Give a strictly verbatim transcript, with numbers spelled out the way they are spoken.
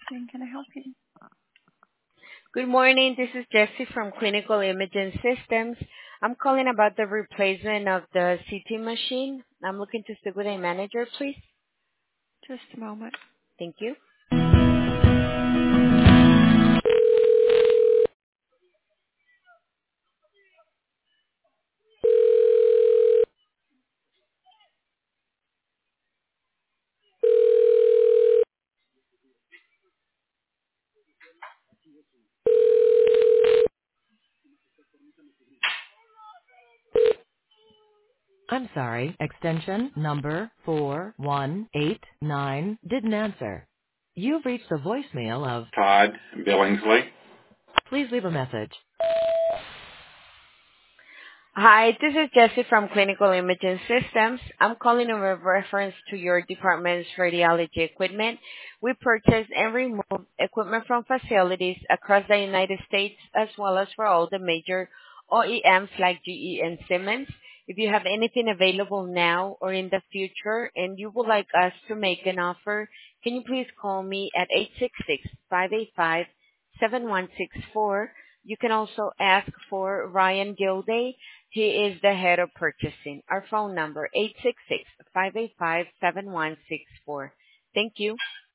Speaking. Can I help you? Good morning. This is Jessie from Clinical Imaging Systems. I'm calling about the replacement of the C T machine. I'm looking to speak with a manager, please. Just a moment. Thank you. I'm sorry, extension number four one eight nine didn't answer. You've reached the voicemail of Todd Billingsley. please leave a message. Hi, this is Jessie from Clinical Imaging Systems. I'm calling in reference to your department's radiology equipment. We purchase and remove equipment from facilities across the United States as well as for all the major O E Ms like G E and Siemens. If you have anything available now or in the future and you would like us to make an offer, can you please call me at eight six six, five eight five, seven one six four. You can also ask for Ryan Gilday. He is the head of purchasing. Our phone number, eight six six, five eight five, seven one six four. Thank you.